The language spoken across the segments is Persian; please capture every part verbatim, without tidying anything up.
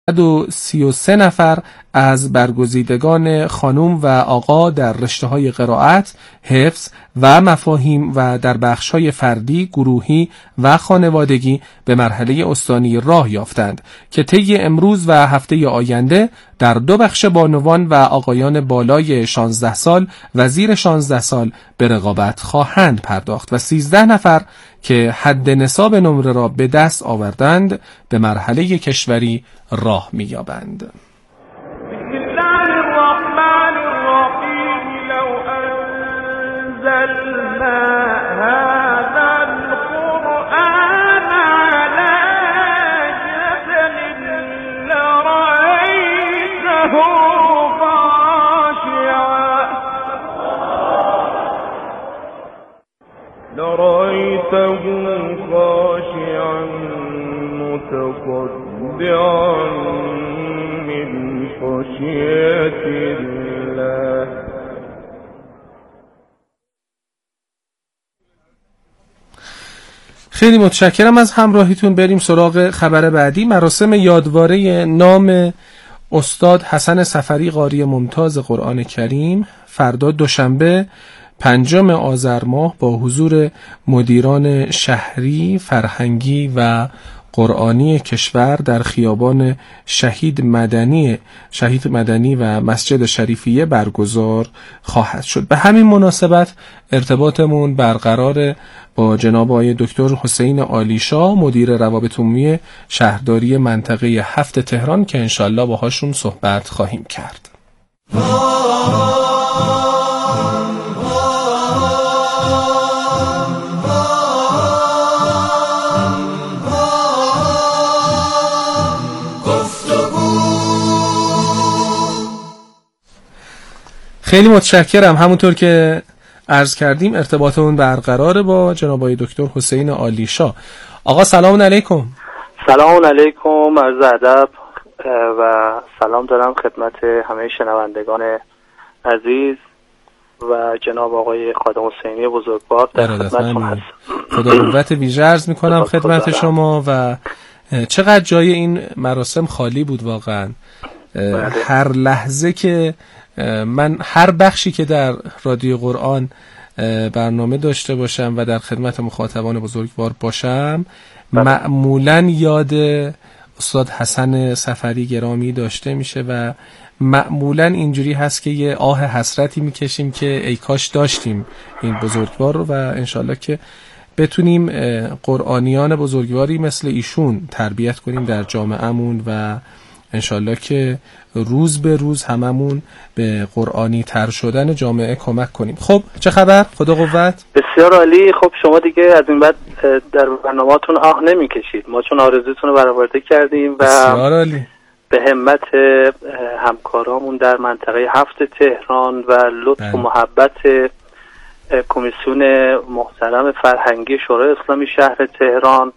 و سی و سه نفر از برگزیدگان خانم و آقا در رشته‌های قرائت، حفظ و مفاهیم و در بخش‌های فردی، گروهی و خانوادگی به مرحله استانی راه یافتند که طی امروز و هفته آینده در دو بخش بانوان و آقایان بالای شانزده سال و زیر شانزده سال به رقابت خواهند پرداخت و سیزده نفر که حد نصاب نمره را به دست آوردند به مرحله کشوری راه می‌یابند. لرأيته خاشعا متصدعا من خشية الله. خیلی متشکرم از همراهیتون. بریم سراغ خبر بعدی. مراسم یادواره نام استاد حسن صفری قاری ممتاز قرآن کریم فردا دوشنبه پنجم آذر ماه با حضور مدیران شهری، فرهنگی و قرآنی کشور در خیابان شهید مدنی شهید مدنی و مسجد شریفیه برگزار خواهد شد. به همین مناسبت ارتباطمون برقرار با جناب آقای دکتر حسین عالیشاه مدیر روابط عمومی شهرداری منطقه هفت تهران که انشالله باهاشون صحبت خواهیم کرد. خیلی متشکرم. همونطور که عرض کردیم ارتباطمون برقرار با جناب آقای دکتر حسین عالیشاه. آقا سلام علیکم. سلام علیکم، عرض ادب و سلام دارم خدمت همه شنوندگان عزیز و جناب آقای خادم حسینی بزرگوار در خدمتتون هستم. خدا قوت ویژه عرض میکنم خدمت شما. و چقدر جای این مراسم خالی بود واقعا. هر لحظه که من هر بخشی که در رادیو قرآن برنامه داشته باشم و در خدمت مخاطبان بزرگوار باشم معمولاً یاد استاد حسن صفری گرامی داشته میشه و معمولاً اینجوری هست که یه آه حسرتی میکشیم که ای کاش داشتیم این بزرگوار رو و انشالله که بتونیم قرآنیان بزرگواری مثل ایشون تربیت کنیم در جامعهمون و انشالله که روز به روز هممون به قرآنی تر شدن جامعه کمک کنیم. خب چه خبر؟ خدا قوت. بسیار عالی. خب شما دیگه از این بعد در برنامه‌تون آه نمی‌کشید. ما چون آرزوتون رو برآورده کردیم و بسیار عالی. به همت همکارامون در منطقه هفت تهران و لطف و محبت کمیسیون محترم فرهنگی شورای اسلامی شهر تهران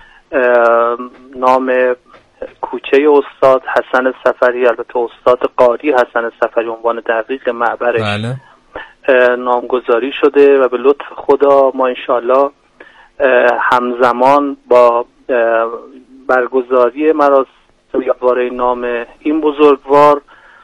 نام کوچه استاد حسن صفری، البته استاد قاری حسن صفری عنوان دقیق معبرش بله. نامگذاری شده و به لطف خدا ما انشالله همزمان با برگزاری مراسم یادواره نام این بزرگوار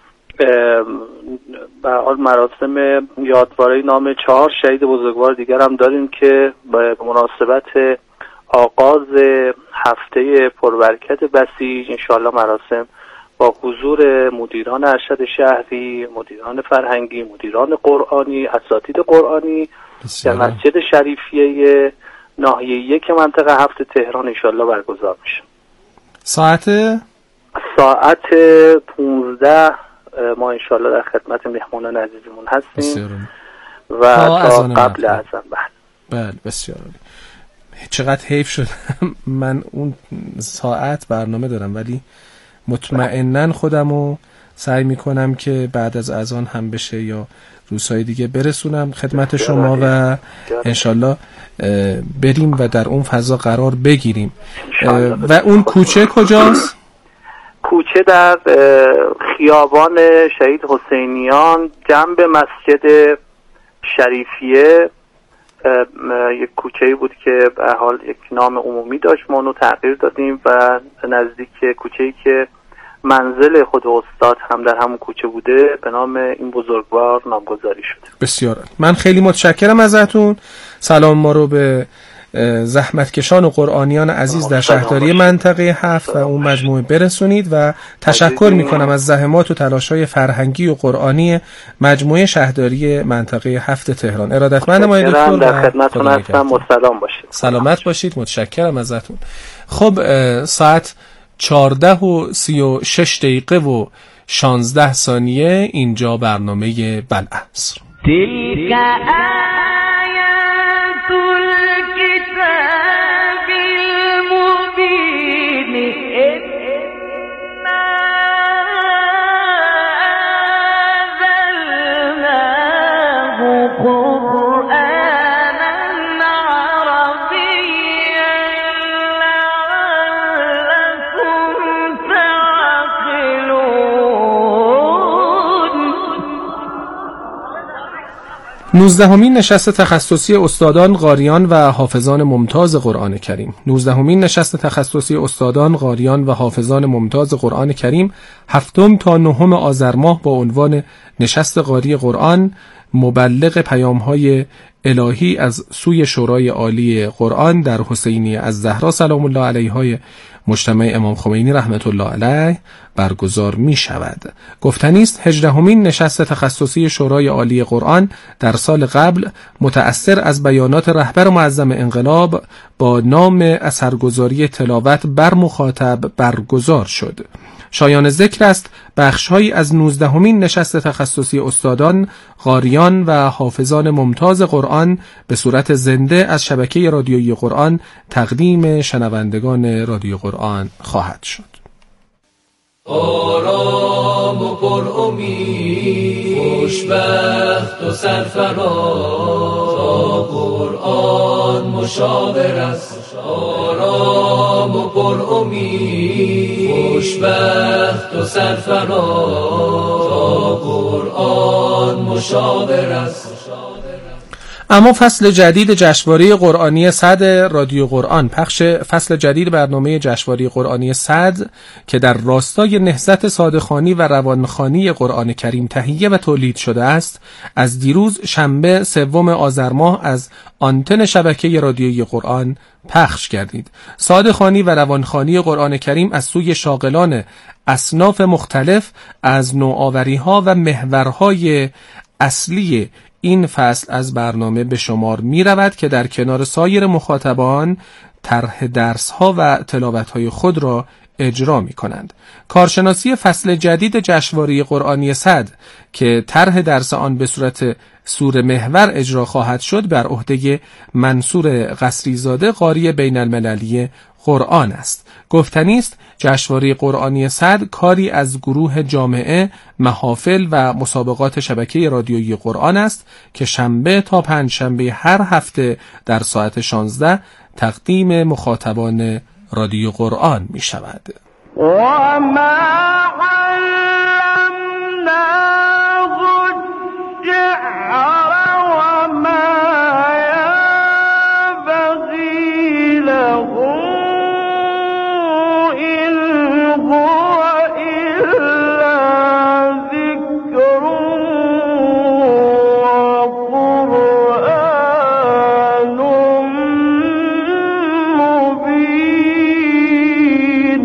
به مراسم یادواره نام چهار شهید بزرگوار دیگر هم داریم که به مناسبت آغاز هفته پربرکت بسیج انشالله مراسم با حضور مدیران ارشد شهری، مدیران فرهنگی، مدیران قرآنی، اساتید قرآنی در مسجد شریفیه ناحیه یک منطقه هفت تهران انشالله برگزار میشه. ساعت ساعت پونزده ما انشالله در خدمت مهمانان عزیزمون هستیم و تا قبل از آن. بله بسیار عالی. چقدر حیف شد من اون ساعت برنامه دارم ولی مطمئناً خودمو سعی میکنم که بعد از اذان هم بشه یا روزهای دیگه برسونم خدمت شما و انشالله بریم و در اون فضا قرار بگیریم. و اون کوچه کجاست؟ کوچه در خیابان شهید حسینیان جنب مسجد شریفیه یک کوچه‌ای بود که به حال یک نام عمومی داشت، ما اونو تغییر دادیم و نزدیک کوچه‌ای که منزل خود استاد هم در همون کوچه بوده، به نام این بزرگوار نامگذاری شده. بسیار من خیلی متشکرم ازتون. سلام ما رو به زحمتکشان و قرآنیان عزیز در شهرداری منطقه هفت و اون مجموعه برسونید و تشکر میکنم از زحمات و تلاش‌های فرهنگی و قرآنی مجموعه شهرداری منطقه هفت تهران. ارادتمندم آقای دکتر، در خدمتتون هستم و سلام باشید. سلامت باشید، متشکرم ازتون. خب ساعت چهارده و سی و شش دقیقه و شانزده ثانیه اینجا برنامه بلعصر. تلك آیات الكتاب المبین انا انزلناه قرآنا عربیا لعلکم تعقلون. نوزدهمین نشست تخصصی استادان قاریان و حافظان ممتاز قرآن کریم. نوزدهمین نشست تخصصی استادان قاریان و حافظان ممتاز قرآن کریم هفتم تا نهم آذر ماه با عنوان نشست قاری قرآن مبلغ پیام‌های الهی از سوی شورای عالی قرآن در حسینی از زهرا سلام الله علیها مجتمع امام خمینی رحمت الله علیه برگزار می شود. گفتنی است هجدهمین نشست تخصصی شورای عالی قرآن در سال قبل متأثر از بیانات رهبر معظم انقلاب با نام اثرگذاری تلاوت بر مخاطب برگزار شد. شایان ذکر است بخش‌هایی از نوزدهمین نشست تخصصی استادان قاریان و حافظان ممتاز قرآن به صورت زنده از شبکه رادیویی قرآن تقدیم شنوندگان رادیو قرآن خواهد شد. آرام و پر امید، خوشبخت و سرفراز، تا قرآن مشاور است. آرام و پر امید، خوشبخت و سرفراز، تا قرآن مشاور است. اما فصل جدید جشنواره قرآنی صد رادیو قرآن، پخش فصل جدید برنامه جشنواره قرآنی صد که در راستای نهضت صادقانی و روانخوانی قرآن کریم تهیه و تولید شده است، از دیروز شنبه سوم آذر ماه از آنتن شبکه رادیویی قرآن پخش گردید. صادقانی و روانخوانی قرآن کریم از سوی شاغلان اصناف مختلف از نوآوری‌ها و محورهای اصلی این فصل از برنامه به شمار می رود که در کنار سایر مخاطبان طرح درس‌ها و تلاوت‌های خود را اجرا می کنند. کارشناسی فصل جدید جشنواره قرآنی صد که طرح درس آن به صورت سوره محور اجرا خواهد شد بر عهده منصور قصریزاده قاری بین المللی قرآن است. گفتنی است جشنواره قرآنی صد کاری از گروه جامعه، محافل و مسابقات شبکه رادیویی قرآن است که شنبه تا پنج شنبه هر هفته در ساعت شانزده تقدیم مخاطبان رادیو قرآن می شود. و ما علمناه الشعر و ما ينبغي له إن هو إلا ذكر وقرآن مبين.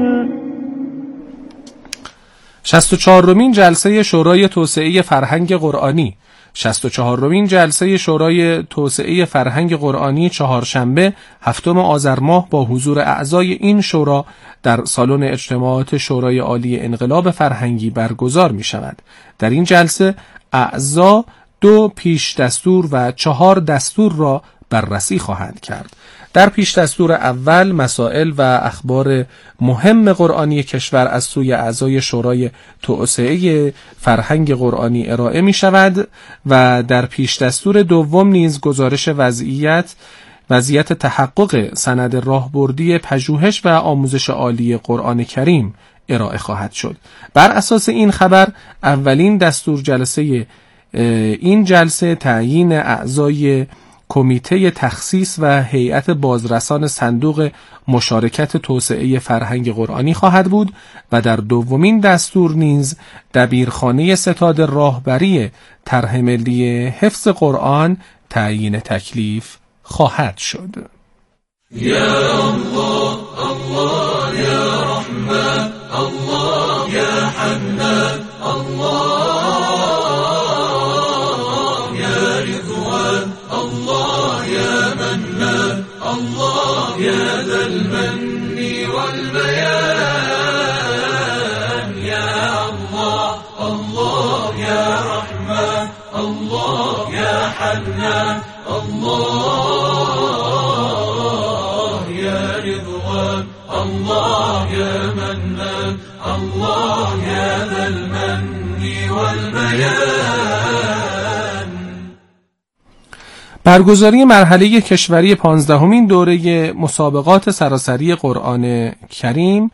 شصت و چهارمین جلسه شورای توسعه فرهنگ قرآنی شصت و چهارمین جلسه شورای توسعه فرهنگ قرآنی چهارشنبه هفتم آذر ماه با حضور اعضای این شورا در سالن اجتماعات شورای عالی انقلاب فرهنگی برگزار می شود. در این جلسه اعضا دو پیش دستور و چهار دستور را بررسی خواهند کرد. در پیش دستور اول مسائل و اخبار مهم قرآنی کشور از سوی اعضای شورای توسعه فرهنگ قرآنی ارائه می شود و در پیش دستور دوم نیز گزارش وضعیت وضعیت تحقق سند راهبردی پژوهش و آموزش عالی قرآن کریم ارائه خواهد شد. بر اساس این خبر اولین دستور جلسه این جلسه تعیین اعضای کمیته تخصیص و هیئت بازرسان صندوق مشارکت توسعه فرهنگ قرآنی خواهد بود و در دومین دستور نیز دبیرخانه ستاد راهبری طرح ملی حفظ قرآن تعیین تکلیف خواهد شد. یا الله الله یا رحمن الله یا حنان الله یا رضوان الله یا منان الله یا ذا المن والبیان یا الله الله یا رحمن الله یا حنان الله یا رضوان الله یا منان الله یا ذا المن والبیان. برگزاری مرحله کشوری پانزدهمین دوره مسابقات سراسری قرآن کریم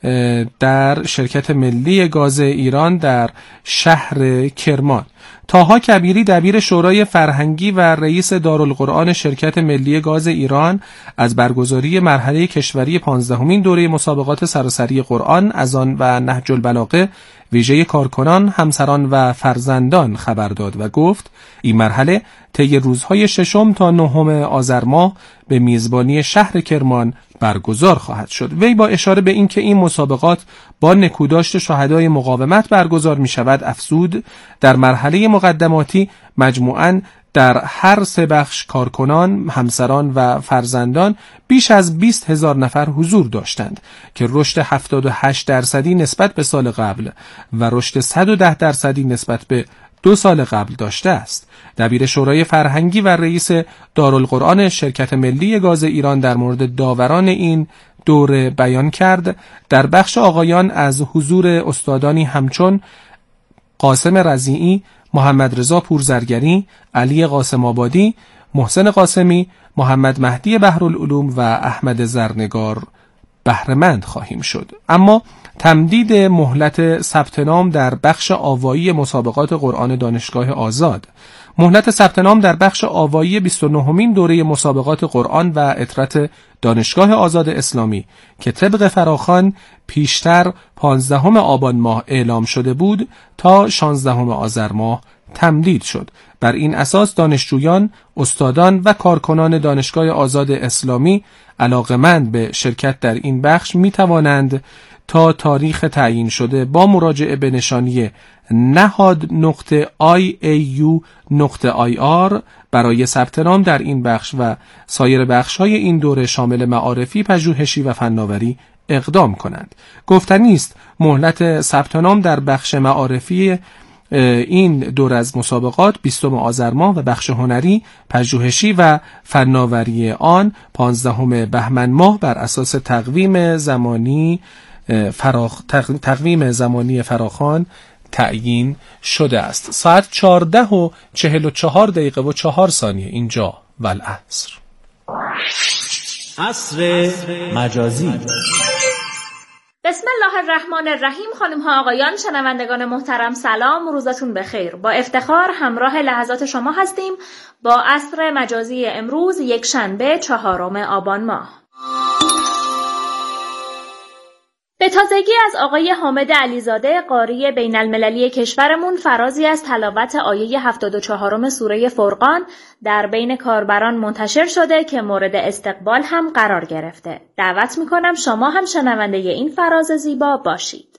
در شرکت ملی گاز ایران در شهر کرمان. طاها کبیری دبیر شورای فرهنگی و رئیس دارالقرآن شرکت ملی گاز ایران از برگزاری مرحله کشوری پانزدهمین دوره مسابقات سراسری قرآن از آن و نهج البلاغه ویژه کارکنان، همسران و فرزندان خبر داد و گفت این مرحله طی روزهای ششم تا نهم آذر ماه به میزبانی شهر کرمان برگزار خواهد شد. وی با اشاره به اینکه این مسابقات با نکوداشت شهدای مقاومت برگزار می شود افزود در مرحله مقدماتی مجموعاً در هر سه بخش کارکنان، همسران و فرزندان بیش از بیست هزار نفر حضور داشتند که رشد هفتاد و هشت درصدی نسبت به سال قبل و رشد صد و ده درصدی نسبت به دو سال قبل داشته است. دبیر شورای فرهنگی و رئیس دارالقرآن شرکت ملی گاز ایران در مورد داوران این دوره بیان کرد در بخش آقایان از حضور استادانی همچون قاسم رضیعی، محمد رضا پورزرگری، علی قاسم آبادی، محسن قاسمی، محمد مهدی بحرالعلوم و احمد زرنگار بهره‌مند خواهیم شد. اما تمدید مهلت ثبت نام در بخش آوایی مسابقات قرآن دانشگاه آزاد. مهلت ثبت نام در بخش آوایی بیست و نهمین دوره مسابقات قرآن و عطرت دانشگاه آزاد اسلامی که طبق فراخوان پیشتر پانزدهم آبان ماه اعلام شده بود تا شانزدهم آذر ماه تمدید شد. بر این اساس دانشجویان، استادان و کارکنان دانشگاه آزاد اسلامی علاقه‌مند به شرکت در این بخش می توانند تا تاریخ تعیین شده با مراجعه به نشانی نهاد نقطه آی ای یو نقطه آی آر برای ثبت نام در این بخش و سایر بخش‌های این دوره شامل معارفی، پژوهشی و فناوری اقدام کنند. گفتنی است مهلت ثبت نام در بخش معارفی این دور از مسابقات بیستم آذر ماه و بخش هنری، پژوهشی و فناوری آن پانزدهم بهمن ماه بر اساس تقویم زمانی فراخ تقویم زمانی فراخوان تعیین شده است. ساعت چهارده و چهل و چهار دقیقه و چهار ثانیه اینجا و العصر. عصر مجازی. بسم الله الرحمن الرحیم. خانم ها آقایان، شنوندگان محترم، سلام، روزتون بخیر. با افتخار همراه لحظات شما هستیم با عصر مجازی امروز یک شنبه چهارم آبان ماه. به تازگی از آقای حامد علیزاده قاری بین المللی کشورمون فرازی از تلاوت آیه هفتاد و چهارم سوره فرقان در بین کاربران منتشر شده که مورد استقبال هم قرار گرفته. دعوت میکنم شما هم شنونده این فراز زیبا باشید.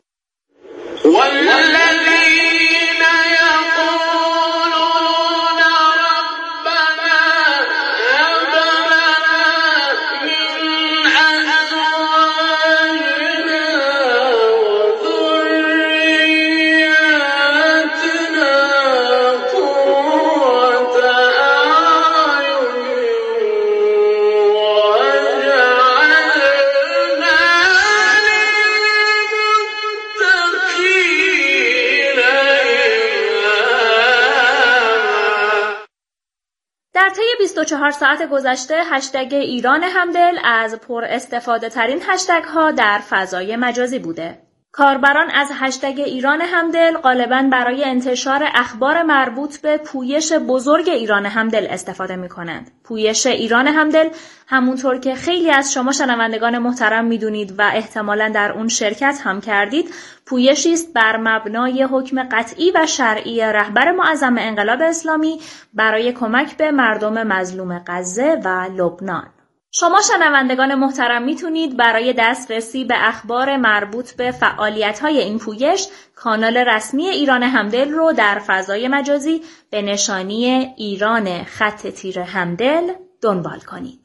بیست و چهار ساعت گذشته هشتگ ایران همدل از پر استفاده ترین هشتگ ها در فضای مجازی بوده. کاربران از هشتگ ایران همدل غالباً برای انتشار اخبار مربوط به پویش بزرگ ایران همدل استفاده می کنند. پویش ایران همدل همونطور که خیلی از شما شنوندگان محترم می دونید و احتمالاً در اون شرکت هم کردید، پویشی است بر مبنای حکم قطعی و شرعی رهبر معظم انقلاب اسلامی برای کمک به مردم مظلوم غزه و لبنان. شما شنوندگان محترم میتونید برای دسترسی به اخبار مربوط به فعالیت‌های این پویش کانال رسمی ایران همدل رو در فضای مجازی به نشانی ایران خط تیره همدل دنبال کنید.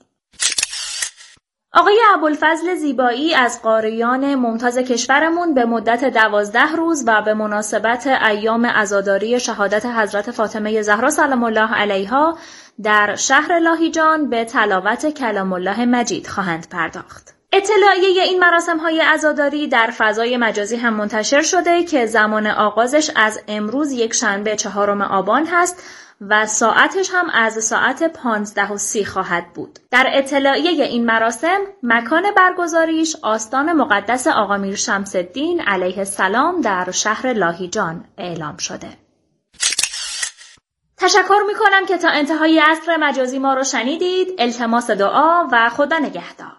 آقای ابوالفضل زیبایی از قاریان ممتاز کشورمون به مدت دوازده روز و به مناسبت ایام عزاداری شهادت حضرت فاطمه زهرا سلام الله علیها در شهر لاهیجان به تلاوت کلام الله مجید خواهند پرداخت. اطلاعیه این مراسم‌های عزاداری در فضای مجازی هم منتشر شده که زمان آغازش از امروز یک شنبه چهارم آبان هست و ساعتش هم از ساعت پانزده و سی خواهد بود. در اطلاعیه این مراسم مکان برگزاریش آستان مقدس آقا میر شمس الدین علیه السلام در شهر لاهیجان اعلام شده. تشکر میکنم که تا انتهای عصر مجازی ما رو شنیدید. التماس دعا و خدا نگهدار.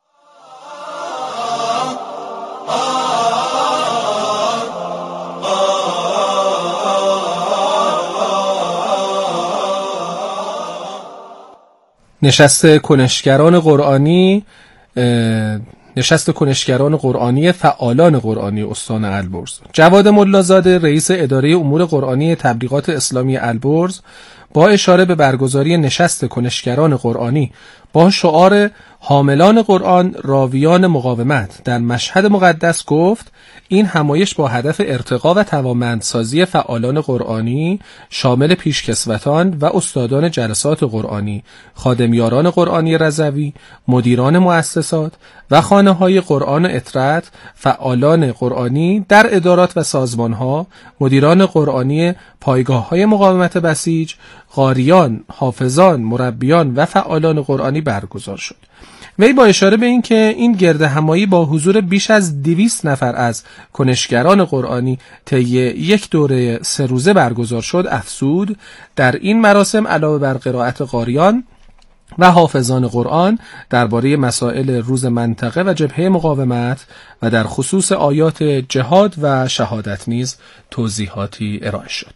نشست کنشگران قرآنی نشست کنشگران قرآنی فعالان قرآنی استان البرز. جواد ملازاده رئیس اداره امور قرآنی تبلیغات اسلامی البرز با اشاره به برگزاری نشست کنشگران قرآنی با شعار حاملان قرآن راویان مقاومت در مشهد مقدس گفت این همایش با هدف ارتقا و توانمندسازی فعالان قرآنی شامل پیشکسوتان و استادان جلسات قرآنی، خادمیاران قرآنی رضوی، مدیران مؤسسات و خانه‌های قرآن و اطرت، فعالان قرآنی در ادارات و سازمان‌ها، مدیران قرآنی پایگاه‌های مقاومت بسیج، قاریان، حافظان، مربیان و فعالان قرآنی برگزار شد. وی با اشاره به این که این گرد همایی با حضور بیش از دویست نفر از کنشگران قرآنی طی یک دوره سه روزه برگزار شد افزود در این مراسم علاوه بر قرائت قاریان و حافظان قرآن درباره مسائل روز منطقه و جبهه مقاومت و در خصوص آیات جهاد و شهادت نیز توضیحاتی ارائه شد.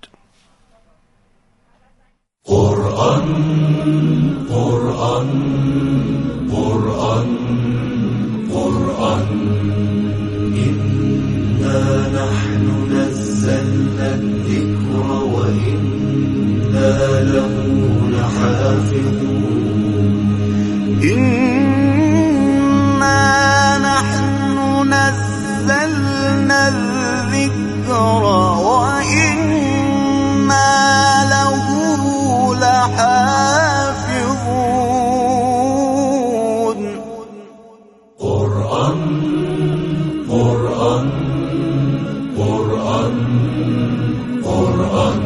قرآن قرآن قرآن قرآن إنا نحن نزلنا الذكر وإنا له لحافظون إنا نحن نزلنا الذكر وإنا له لحافظون قرآن قرآن قرآن قرآن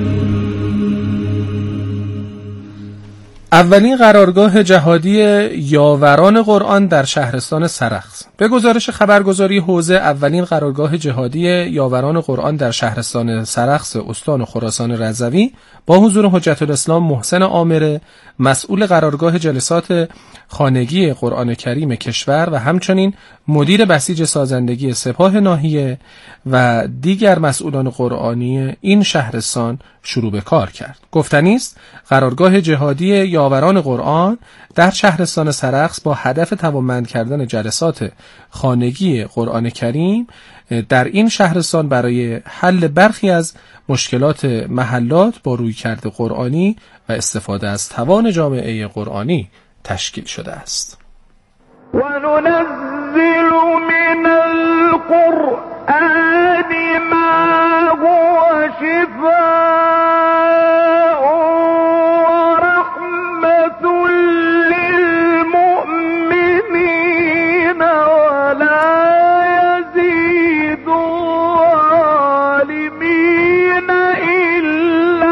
اولین قرارگاه جهادی یاوران قرآن در شهرستان سرخس. به گزارش خبرگزاری حوزه اولین قرارگاه جهادی یاوران قرآن در شهرستان سرخس استان خراسان رضوی با حضور حجت الاسلام محسن عامره مسئول قرارگاه جلسات خانگی قرآن کریم کشور و همچنین مدیر بسیج سازندگی سپاه ناحیه و دیگر مسئولان قرآنی این شهرستان شروع به کار کرد. گفتنی است قرارگاه جهادی یاوران قرآن در شهرستان سرخس با هدف توانمند کردن جلسات خانگی قرآن کریم در این شهرستان برای حل برخی از مشکلات محلات با رویکرد قرآنی و استفاده از توان جامعه قرآنی تشکیل شده است. وننزل من القرآن ما هو شفاء ورحمة للمؤمنين ولا يزيد الظالمين إلا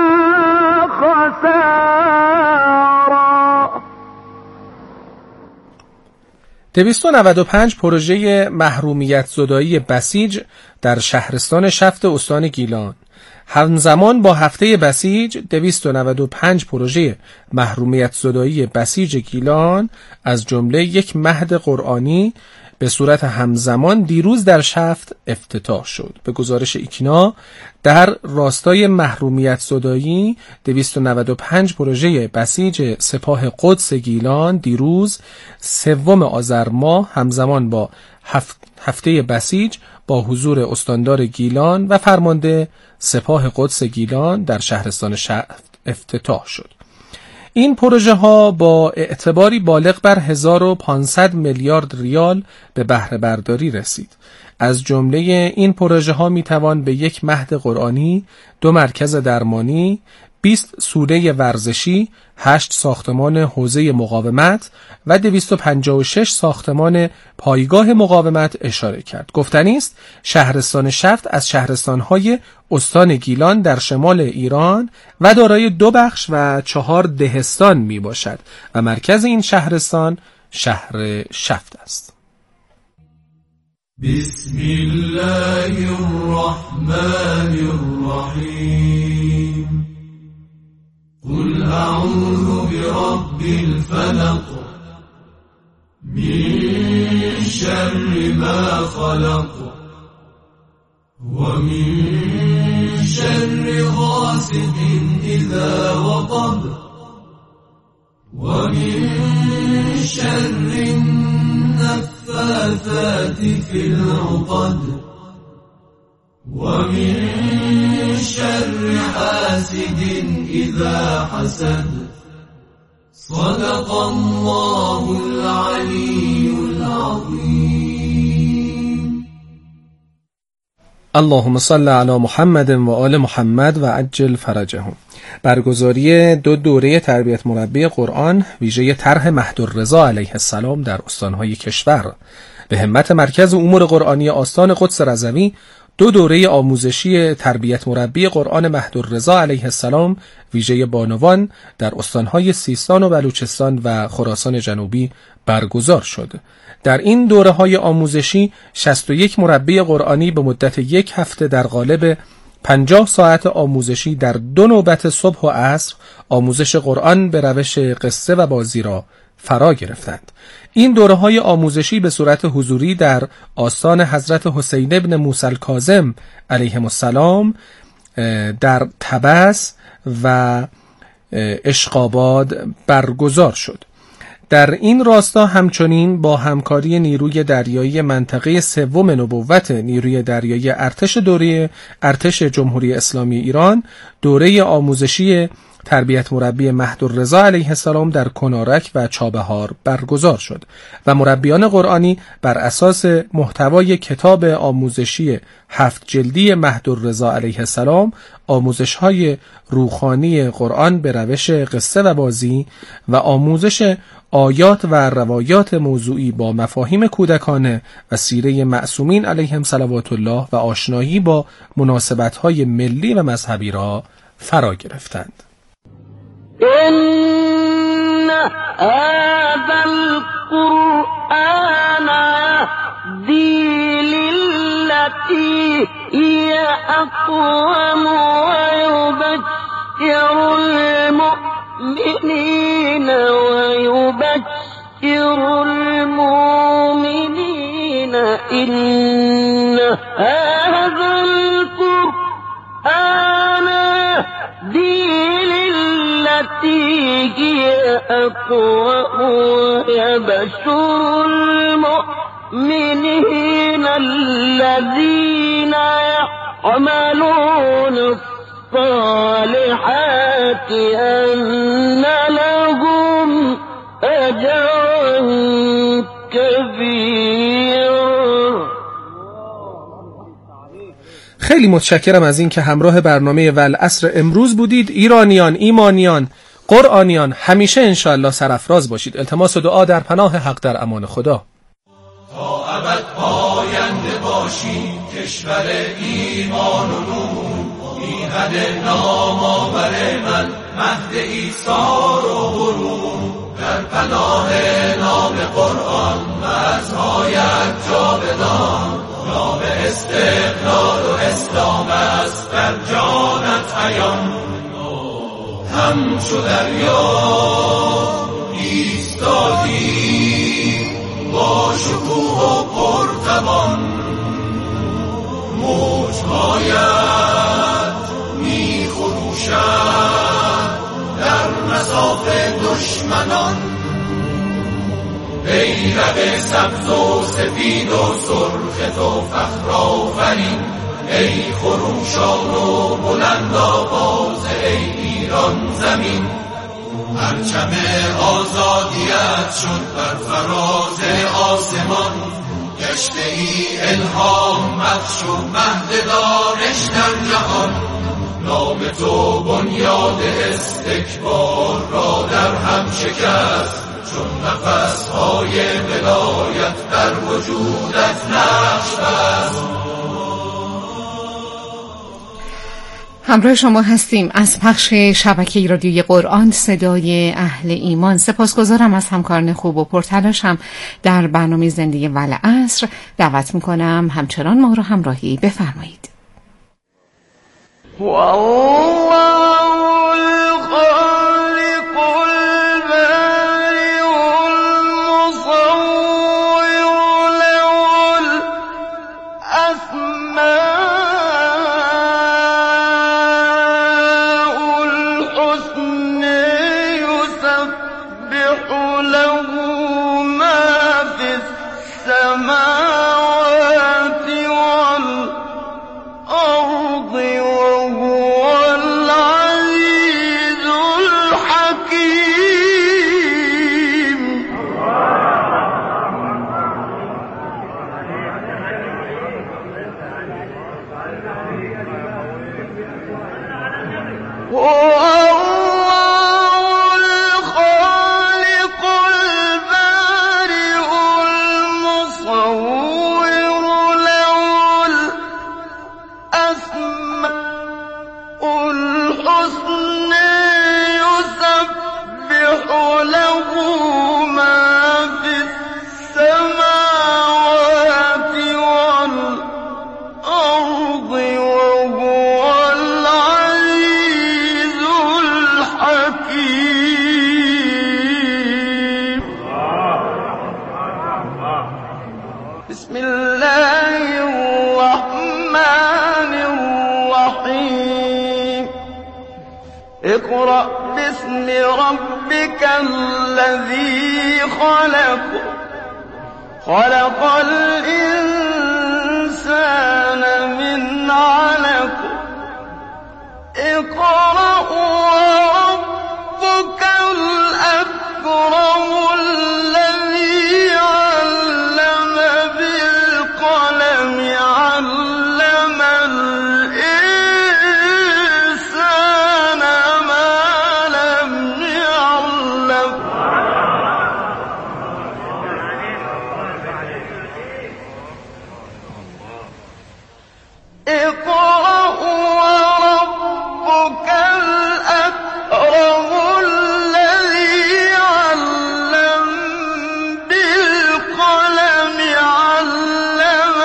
خسارا. دویست و نود و پنج پروژه محرومیت زدایی بسیج در شهرستان شفت استان گیلان. همزمان با هفته بسیج دویست و نود و پنج پروژه محرومیت زدایی بسیج گیلان از جمله یک مهد قرآنی به صورت همزمان دیروز در شفت افتتاح شد. به گزارش ایکنا در راستای محرومیت زدایی دویست و نود و پنج پروژه بسیج سپاه قدس گیلان دیروز سوم آذر ماه همزمان با هفت هفته بسیج با حضور استاندار گیلان و فرمانده سپاه قدس گیلان در شهرستان شفت افتتاح شد. این پروژه ها با اعتباری بالغ بر هزار و پانصد میلیارد ریال به بهره برداری رسید. از جمله این پروژه ها می توان به یک مهد قرآنی، دو مرکز درمانی، بیست سوره ورزشی، هشت ساختمان حوزه مقاومت و دویست و پنجاه و شش ساختمان پایگاه مقاومت اشاره کرد. گفتنی است شهرستان شفت از شهرستان‌های استان گیلان در شمال ایران و دارای دو بخش و چهار دهستان می باشد و مرکز این شهرستان شهر شفت است. بسم الله الرحمن الرحیم. قل اعوذ برب الفلق من شر ما خلق ومن شر غاسق اذا وقب ومن شر النفاثات في العقد ومن شر حاسد إذا حسد. صدق الله العلي العظيم. اللهم صل علی محمد و آل محمد و عجل فرجهم. برگزاری دو دوره تربیت مربی قرآن ویژه طرح مهدالرضا علیه السلام در استانهای کشور به همت مرکز امور قرآنی آستان قدس رضوی. دو دوره آموزشی تربیت مربی قرآن مهدالرضا علیه السلام ویژه بانوان در استانهای سیستان و بلوچستان و خراسان جنوبی برگزار شد. در این دوره های آموزشی شصت و یک مربی قرآنی به مدت یک هفته در قالب پنجاه ساعت آموزشی در دو نوبت صبح و عصر آموزش قرآن به روش قصه و بازی را فرا گرفتند. این دوره‌های آموزشی به صورت حضوری در آستان حضرت حسین ابن موسی الکاظم علیهم السلام در طبس و اشقاباد برگزار شد. در این راستا همچنین با همکاری نیروی دریایی منطقه سوم نبوت نیروی دریایی ارتش دوره ارتش جمهوری اسلامی ایران دوره آموزشی تربیت مربی مهدالرضا علیه السلام در کنارک و چابهار برگزار شد و مربیان قرآنی بر اساس محتوای کتاب آموزشی هفت جلدی مهدالرضا علیه السلام آموزش‌های روحانی قرآن به روش قصه و بازی و آموزش آیات و روایات موضوعی با مفاهیم کودکانه و سیره معصومین علیهم صلوات الله و آشنایی با مناسبت‌های ملی و مذهبی را فرا گرفتند. إن هذا القرآن يهدي للتي هي أقوم ويبشر المؤمنين ويبشر المؤمنين إن هذا القرآن يهدي هي أقوم ويبشر المؤمنين الذين يعملون الصالحات أن لهم أجرا كبيرا. خیلی متشکرم از این که همراه برنامه والعصر امروز بودید. ایرانیان، ایمانیان، قرآنیان همیشه انشاءالله سرافراز باشید. التماس دعا در پناه حق در امان خدا. تا ابد پاینده باشی کشور ایمان و نور، میهن نام آور من مهد ایثار و غرور. در پناه نام قرآن مرزهایت جاودان. نام استقلال و اسلام است در جانت عیان. همچو دریا ایستادی با شکوه و پرتوان، موجهایت می خروشد در مصاف دشمنان. بیرق سبز و سفید و سرخ تو فخر آفرین، ای خروشان و بلند آواز ای ایران زمین. پرچم آزادیت شد بر فراز آسمان، گشته ای الهام مخشو مهد دانش در جهان. نام تو بنیاد استکبار را در هم شکست، چون نفسهای ولایت در وجودت نقش بست. همراه شما هستیم از پخش شبکه رادیوی قرآن صدای اهل ایمان. سپاسگزارم از همکاران خوب و پرتلاشم در برنامه زندگی والعصر. دعوت میکنم همچنان ما رو همراهی بفرمایید. اقرأ باسم ربك الذي خلق خلق الإنسان من علق اقرأ وربك الأكرم الذي علم بالقلم علم الإنسان ما لم يعلم اقرأ وربك الأكرم الذي علم بالقلم علم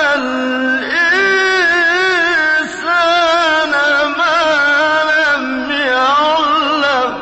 الإنسان ما لم يعلم.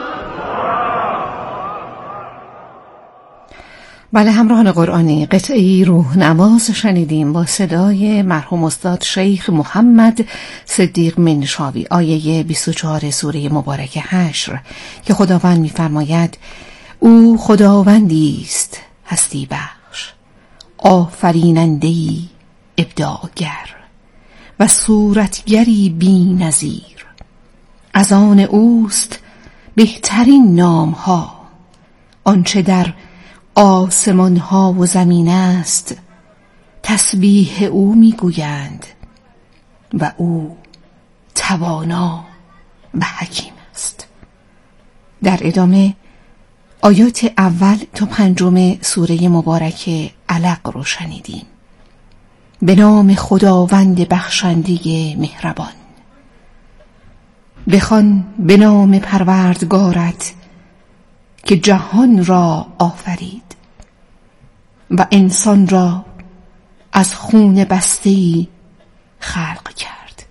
بله، همراهان قرآنی، قطعی روح نواز شنیدیم با صدای مرحوم استاد شیخ محمد صدیق منشاوی، آیه بیست و چهار سوره مبارک حشر که خداوند می‌فرماید او خداوندی است هستی بخش، آفریننده‌ای ابداعگر و صورتگری بی نظیر. از آن اوست بهترین نام‌ها، آنچه در آسمان ها و زمین است تسبیح او میگویند و او توانا و حکیم است. در ادامه آیات اول تا پنجم سوره مبارک علق رو شنیدیم. به نام خداوند بخشنده مهربان. بخوان به نام پروردگارت که جهان را آفرید و انسان را از خون بسته‌ای خلق کرد.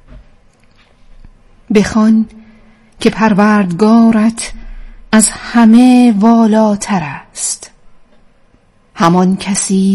بخوان که پروردگارت از همه والاتر است، همان کسی